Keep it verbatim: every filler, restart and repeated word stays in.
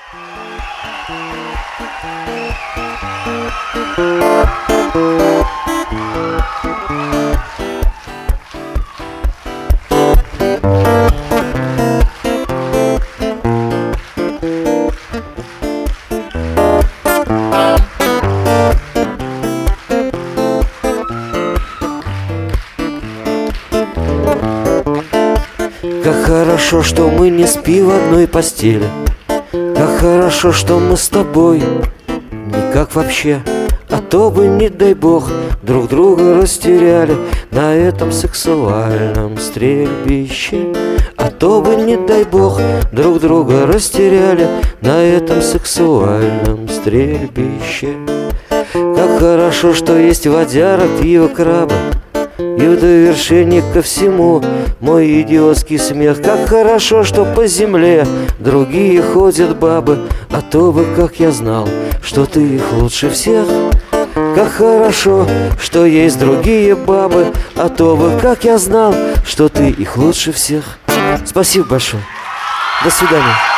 Как хорошо, что мы не спим в одной постели. Как хорошо, что мы с тобой не как вообще. А то бы, не дай бог, друг друга растеряли на этом сексуальном стрельбище. А то бы, не дай бог, друг друга растеряли на этом сексуальном стрельбище. Как хорошо, что есть водяра, пиво, краба, и в довершение ко всему мой идиотский смех. Как хорошо, что по земле другие ходят бабы, а то бы, как я знал, что ты их лучше всех. Как хорошо, что есть другие бабы, а то бы, как я знал, что ты их лучше всех. Спасибо большое. До свидания.